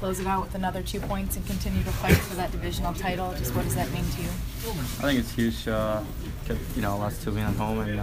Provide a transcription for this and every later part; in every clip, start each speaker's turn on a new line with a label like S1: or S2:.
S1: close it out with another 2 points and continue to fight for that divisional title. Just what does that mean to you?
S2: I think it's huge. Last 2 being at home, and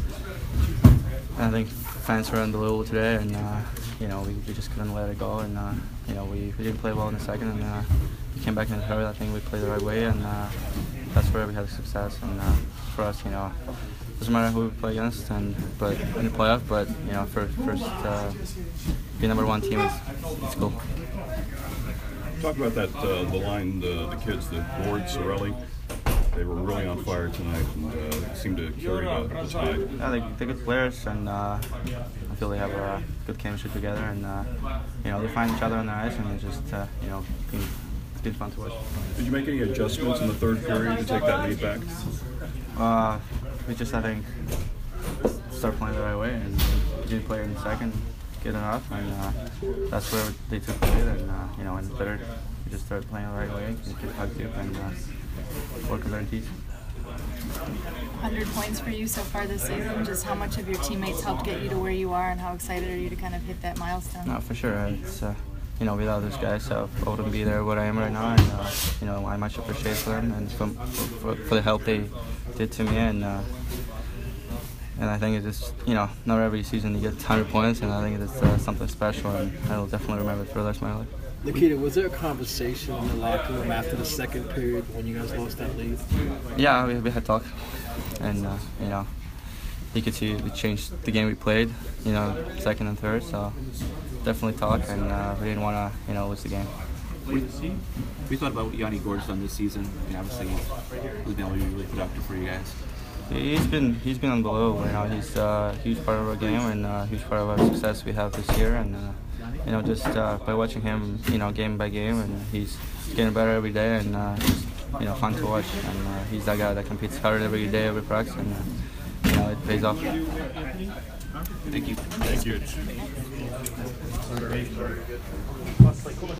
S2: I think fans were unbelievable today, and we just couldn't let it go, and we didn't play well in the second, and we came back in the third. I think we played the right way, and that's where we had success. And for us, doesn't matter who we play against, but in the playoff. But first being #1 team is cool.
S3: Talk about that, the line, the kids, the Ward, Cirelli. They were really on fire tonight and seemed to carry the tide.
S2: Yeah, they're good players, and I feel they have a good chemistry together, and they find each other on the ice, and it's just it's been fun to watch.
S3: Did you make any adjustments in the third period to take that lead back?
S2: We just, I think, start playing the right way, and continue to play in the second, get enough, and that's where they took the lead. And in the third, we just started playing the right way, get hugged up, and work on their teeth.
S1: 100 points for you so far this season. Just how much have your teammates helped get you to where you are, and how excited are you to kind of hit that milestone?
S2: No, for sure. It's without those guys, I wouldn't be there where I am right now, and I much appreciate them and for the help they did to me, and I think it's just not every season you get 100 points, and I think it's something special, and I will definitely remember it for the rest of my life.
S4: Nikita, was there a conversation in the locker room after the second period when you guys lost that lead?
S2: Yeah, we had talk, and you could see we changed the game we played, second and third, so definitely talk, and we didn't want to lose the game.
S5: We thought about what Yanni Gourde's done this season. Obviously, he's been able to be really productive for you guys.
S2: He's been unbelievable. He's a huge part of our game and a huge part of our success we have this year. And just by watching him, game by game, and he's getting better every day, and just fun to watch. And he's that guy that competes hard every day, every practice, and it pays off.
S5: Thank you.
S3: Thank you.